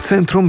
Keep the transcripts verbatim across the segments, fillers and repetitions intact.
Centrum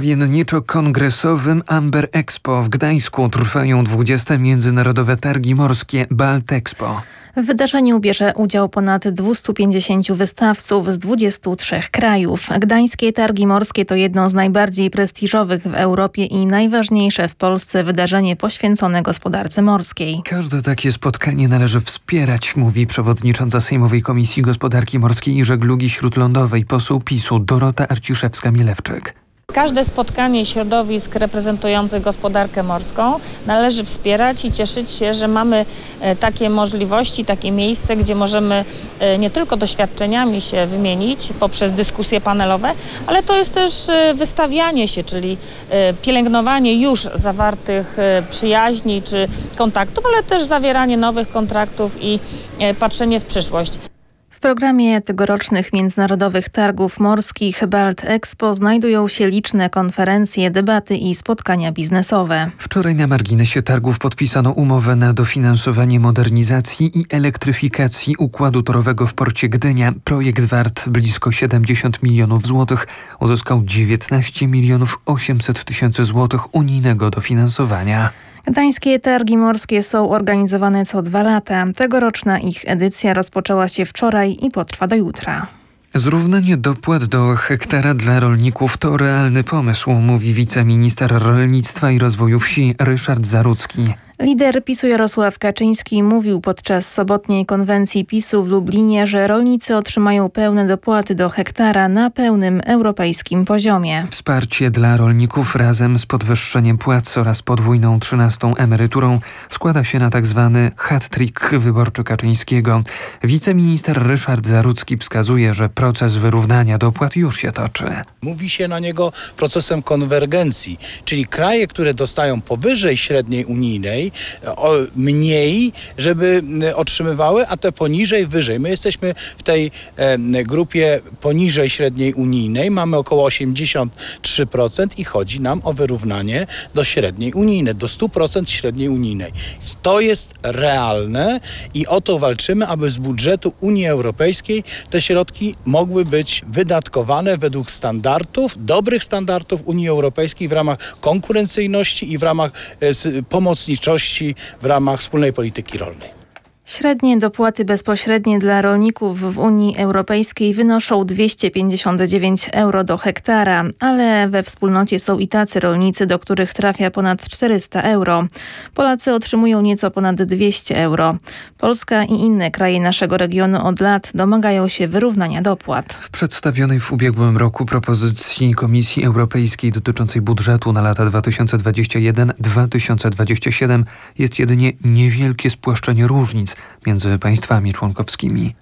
Wystawienniczo-Kongresowym Amber Expo w Gdańsku trwają dwudzieste Międzynarodowe Targi Morskie Baltexpo. W wydarzeniu bierze udział ponad dwieście pięćdziesiąt wystawców z dwudziestu trzech krajów. Gdańskie Targi Morskie to jedno z najbardziej prestiżowych w Europie i najważniejsze w Polsce wydarzenie poświęcone gospodarce morskiej. Każde takie spotkanie należy wspierać, mówi przewodnicząca Sejmowej Komisji Gospodarki Morskiej i Żeglugi Śródlądowej, poseł PiSu Dorota Arciszewska-Mielewczyk. Każde spotkanie środowisk reprezentujących gospodarkę morską należy wspierać i cieszyć się, że mamy takie możliwości, takie miejsce, gdzie możemy nie tylko doświadczeniami się wymienić poprzez dyskusje panelowe, ale to jest też wystawianie się, czyli pielęgnowanie już zawartych przyjaźni czy kontaktów, ale też zawieranie nowych kontraktów i patrzenie w przyszłość. W programie tegorocznych Międzynarodowych Targów Morskich Baltexpo znajdują się liczne konferencje, debaty i spotkania biznesowe. Wczoraj na marginesie targów podpisano umowę na dofinansowanie modernizacji i elektryfikacji układu torowego w porcie Gdynia. Projekt wart blisko siedemdziesiąt milionów złotych uzyskał dziewiętnaście milionów osiemset tysięcy złotych unijnego dofinansowania. Gdańskie Targi Morskie są organizowane co dwa lata. Tegoroczna ich edycja rozpoczęła się wczoraj i potrwa do jutra. Zrównanie dopłat do hektara dla rolników to realny pomysł, mówi wiceminister rolnictwa i rozwoju wsi Ryszard Zarudzki. Lider PiSu Jarosław Kaczyński mówił podczas sobotniej konwencji PiSu w Lublinie, że rolnicy otrzymają pełne dopłaty do hektara na pełnym europejskim poziomie. Wsparcie dla rolników razem z podwyższeniem płac oraz podwójną trzynastą emeryturą składa się na tzw. hat-trick wyborczy Kaczyńskiego. Wiceminister Ryszard Zarudzki wskazuje, że proces wyrównania dopłat już się toczy. Mówi się na niego procesem konwergencji, czyli kraje, które dostają powyżej średniej unijnej, O, mniej, żeby otrzymywały, a te poniżej wyżej. My jesteśmy w tej e, grupie poniżej średniej unijnej, mamy około osiemdziesiąt trzy procent i chodzi nam o wyrównanie do średniej unijnej, do stu procent średniej unijnej. To jest realne i o to walczymy, aby z budżetu Unii Europejskiej te środki mogły być wydatkowane według standardów, dobrych standardów Unii Europejskiej w ramach konkurencyjności i w ramach e, pomocniczości w ramach wspólnej polityki rolnej. Średnie dopłaty bezpośrednie dla rolników w Unii Europejskiej wynoszą dwieście pięćdziesiąt dziewięć euro do hektara, ale we wspólnocie są i tacy rolnicy, do których trafia ponad czterysta euro. Polacy otrzymują nieco ponad dwieście euro. Polska i inne kraje naszego regionu od lat domagają się wyrównania dopłat. W przedstawionej w ubiegłym roku propozycji Komisji Europejskiej dotyczącej budżetu na lata dwa tysiące dwudziesty pierwszy do dwa tysiące dwudziestego siódmego jest jedynie niewielkie spłaszczenie różnic między państwami członkowskimi.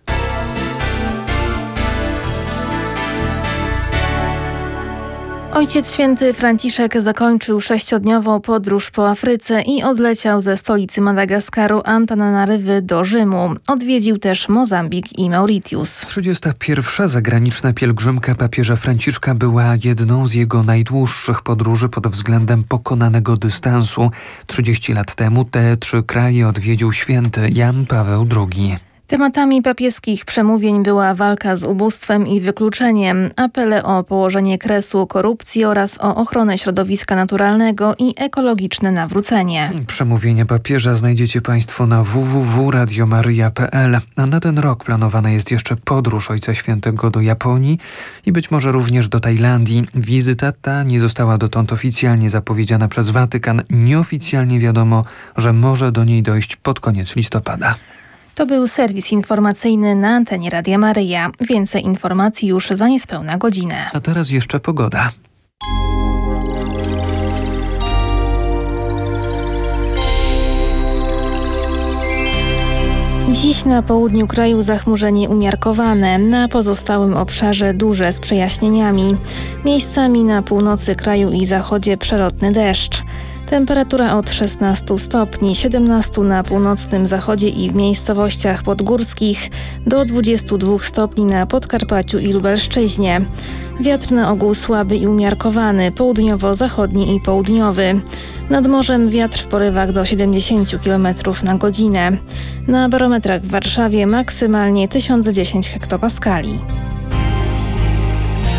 Ojciec Święty Franciszek zakończył sześciodniową podróż po Afryce i odleciał ze stolicy Madagaskaru Antananarywy do Rzymu. Odwiedził też Mozambik i Mauritius. trzydziesta pierwsza zagraniczna pielgrzymka papieża Franciszka była jedną z jego najdłuższych podróży pod względem pokonanego dystansu. trzydzieści lat temu te trzy kraje odwiedził święty Jan Paweł drugi. Tematami papieskich przemówień była walka z ubóstwem i wykluczeniem, apele o położenie kresu korupcji oraz o ochronę środowiska naturalnego i ekologiczne nawrócenie. Przemówienie papieża znajdziecie Państwo na w w w kropka radio maryja kropka p l, a na ten rok planowana jest jeszcze podróż Ojca Świętego do Japonii i być może również do Tajlandii. Wizyta ta nie została dotąd oficjalnie zapowiedziana przez Watykan. Nieoficjalnie wiadomo, że może do niej dojść pod koniec listopada. To był serwis informacyjny na antenie Radia Maryja. Więcej informacji już za niespełna godzinę. A teraz jeszcze pogoda. Dziś na południu kraju zachmurzenie umiarkowane, na pozostałym obszarze duże z przejaśnieniami. Miejscami na północy kraju i zachodzie przelotny deszcz. Temperatura od szesnastu stopni, siedemnastu na północnym zachodzie i w miejscowościach podgórskich, do dwudziestu dwóch stopni na Podkarpaciu i Lubelszczyźnie. Wiatr na ogół słaby i umiarkowany, południowo-zachodni i południowy. Nad morzem wiatr w porywach do siedemdziesięciu kilometrów na godzinę. Na barometrach w Warszawie maksymalnie tysiąc dziesięć hektopaskali.